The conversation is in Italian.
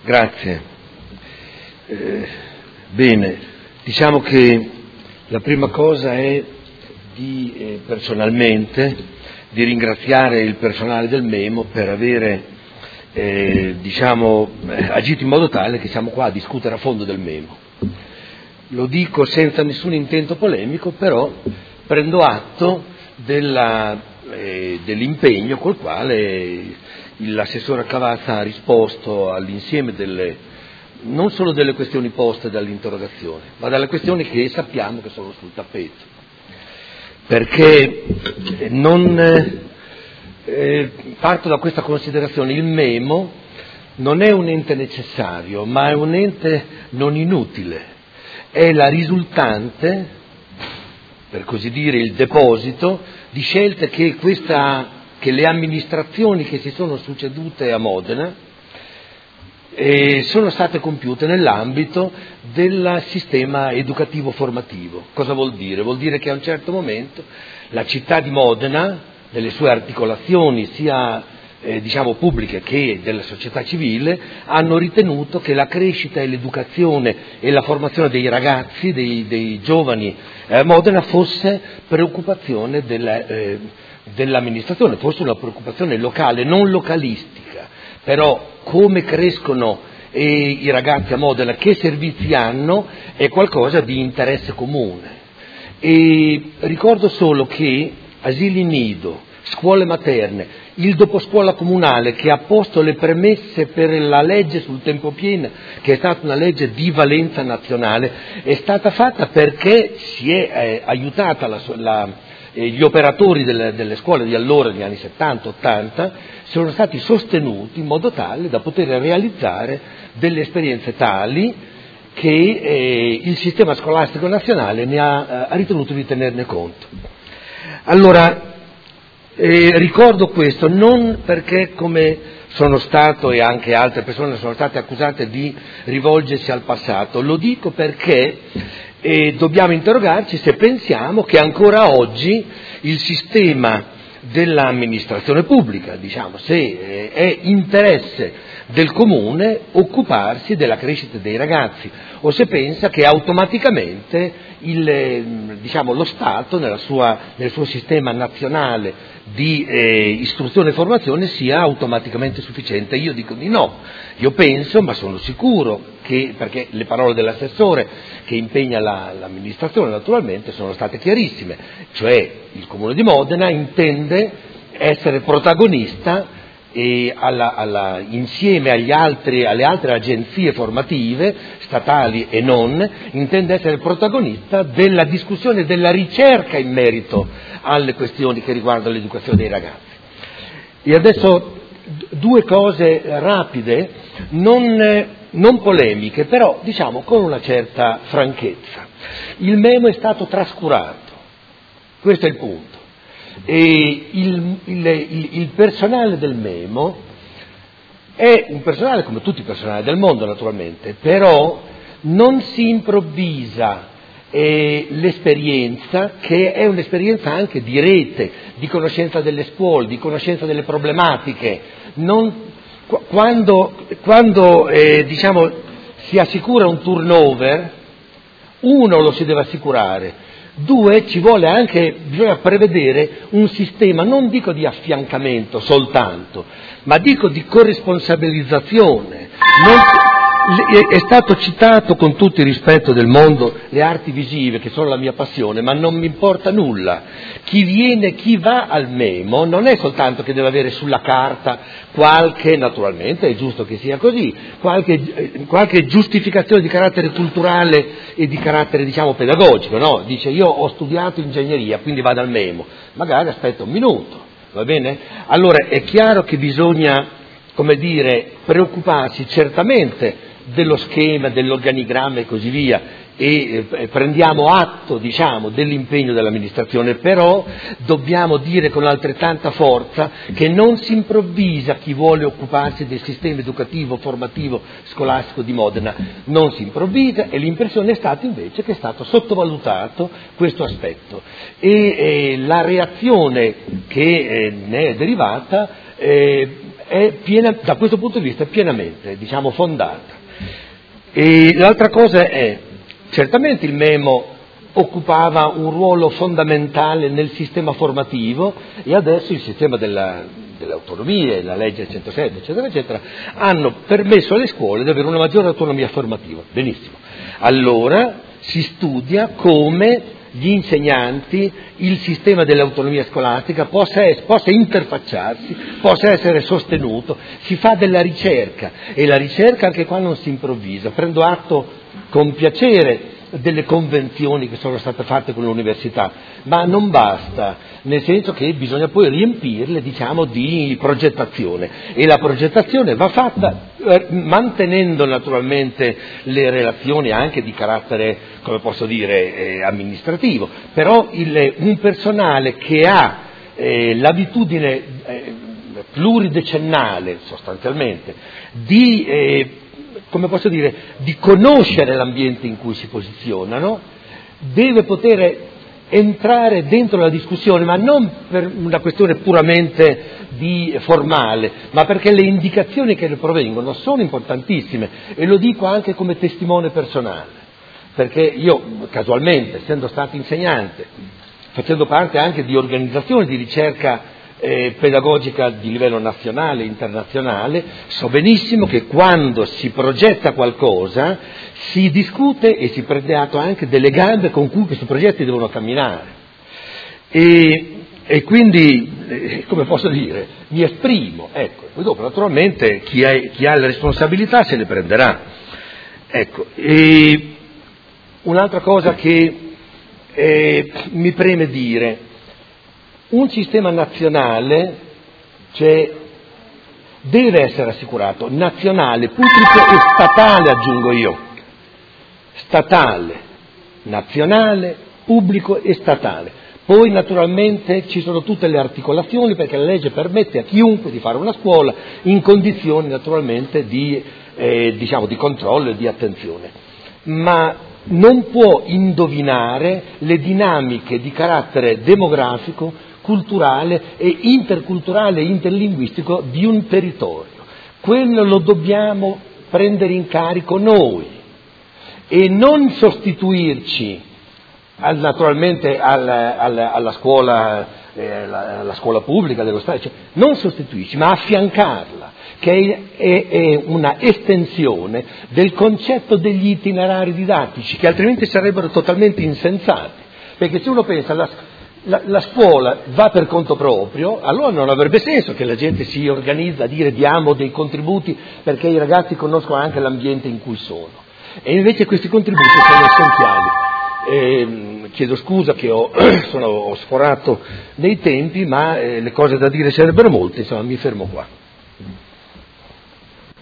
Grazie. Bene, diciamo che la prima cosa è personalmente di ringraziare il personale del Memo per avere agito in modo tale che siamo qua a discutere a fondo del Memo. Lo dico senza nessun intento polemico, però prendo atto dell'impegno col quale l'assessore Cavazza ha risposto all'insieme non solo delle questioni poste dall'interrogazione, ma dalle questioni che sappiamo che sono sul tappeto. Perché parto da questa considerazione: il Memo non è un ente necessario, ma è un ente non inutile, è la risultante, per così dire, il deposito di scelte che le amministrazioni che si sono succedute a Modena sono state compiute nell'ambito del sistema educativo formativo. Cosa vuol dire? Vuol dire che a un certo momento la città di Modena, nelle sue articolazioni sia pubbliche che della società civile, hanno ritenuto che la crescita e l'educazione e la formazione dei ragazzi, dei giovani a Modena fosse preoccupazione dell'amministrazione, fosse una preoccupazione locale, non localistica. Però come crescono i ragazzi a Modena, che servizi hanno, è qualcosa di interesse comune. E ricordo solo che asili nido, scuole materne, il doposcuola comunale che ha posto le premesse per la legge sul tempo pieno, che è stata una legge di valenza nazionale, è stata fatta perché si è aiutata gli operatori delle scuole di allora, negli anni 70-80, sono stati sostenuti in modo tale da poter realizzare delle esperienze tali che il sistema scolastico nazionale ha ritenuto di tenerne conto. Allora, ricordo questo non perché, come sono stato e anche altre persone sono state accusate di rivolgersi al passato, lo dico perché dobbiamo interrogarci se pensiamo che ancora oggi il sistema dell'amministrazione pubblica, se è interesse del comune occuparsi della crescita dei ragazzi, o se pensa che automaticamente lo Stato nel suo sistema nazionale di istruzione e formazione sia automaticamente sufficiente. Io dico di no, io penso, ma sono sicuro perché le parole dell'assessore che impegna l'amministrazione naturalmente sono state chiarissime, cioè il Comune di Modena intende essere protagonista insieme alle altre agenzie formative, statali e non, intende essere protagonista della discussione e della ricerca in merito alle questioni che riguardano l'educazione dei ragazzi. E adesso due cose rapide, non polemiche, però con una certa franchezza. Il Memo è stato trascurato, questo è il punto. E il personale del Memo è un personale come tutti i personali del mondo naturalmente, però non si improvvisa l'esperienza, che è un'esperienza anche di rete, di conoscenza delle scuole, di conoscenza delle problematiche. Quando si assicura un turnover, uno lo si deve assicurare. Due, bisogna prevedere un sistema, non dico di affiancamento soltanto, ma dico di corresponsabilizzazione. È stato citato, con tutto il rispetto del mondo, le arti visive, che sono la mia passione, ma non mi importa nulla. Chi va al Memo non è soltanto che deve avere sulla carta naturalmente è giusto che sia così, qualche giustificazione di carattere culturale e di carattere pedagogico, no? Dice: io ho studiato ingegneria, quindi vado al Memo, magari aspetta un minuto, va bene? Allora è chiaro che bisogna, preoccuparsi certamente dello schema, dell'organigramma e così via, prendiamo atto, diciamo, dell'impegno dell'amministrazione, però dobbiamo dire con altrettanta forza che non si improvvisa chi vuole occuparsi del sistema educativo, formativo, scolastico di Modena, non si improvvisa, e l'impressione è stata invece che è stato sottovalutato questo aspetto, e la reazione che ne è derivata è da questo punto di vista pienamente, diciamo, fondata. E l'altra cosa è, certamente il Memo occupava un ruolo fondamentale nel sistema formativo, e adesso il sistema delle autonomie, la legge 107, eccetera, eccetera, hanno permesso alle scuole di avere una maggiore autonomia formativa. Benissimo. Allora si studia come gli insegnanti, il sistema dell'autonomia scolastica possa interfacciarsi, possa essere sostenuto, si fa della ricerca, e la ricerca anche qua non si improvvisa. Prendo atto con piacere delle convenzioni che sono state fatte con l'università, ma non basta, nel senso che bisogna poi riempirle, diciamo, di progettazione, e la progettazione va fatta mantenendo naturalmente le relazioni anche di carattere, come posso dire, amministrativo, però un personale che ha l'abitudine pluridecennale sostanzialmente di come posso dire, di conoscere l'ambiente in cui si posizionano, deve poter entrare dentro la discussione, ma non per una questione puramente formale, ma perché le indicazioni che ne provengono sono importantissime, e lo dico anche come testimone personale, perché io casualmente, essendo stato insegnante, facendo parte anche di organizzazioni di ricerca pedagogica di livello nazionale e internazionale, so benissimo che quando si progetta qualcosa si discute e si prende atto anche delle gambe con cui questi progetti devono camminare, e quindi, come posso dire, mi esprimo, ecco, poi dopo naturalmente chi ha le responsabilità se le prenderà. Ecco, e un'altra cosa che mi preme dire: un sistema nazionale deve essere assicurato, nazionale, pubblico e statale, aggiungo io, statale, nazionale, pubblico e statale. Poi naturalmente ci sono tutte le articolazioni, perché la legge permette a chiunque di fare una scuola in condizioni naturalmente di controllo e di attenzione, ma non può indovinare le dinamiche di carattere demografico, culturale e interculturale e interlinguistico di un territorio. Quello lo dobbiamo prendere in carico noi, e non sostituirci naturalmente alla scuola pubblica dello Stato, cioè, non sostituirci, ma affiancarla, che è una estensione del concetto degli itinerari didattici, che altrimenti sarebbero totalmente insensati, perché se uno pensa la scuola va per conto proprio, allora non avrebbe senso che la gente si organizza a dire diamo dei contributi perché i ragazzi conoscono anche l'ambiente in cui sono, e invece questi contributi sono essenziali. Chiedo scusa che ho sforato nei tempi, ma le cose da dire sarebbero molte, insomma mi fermo qua.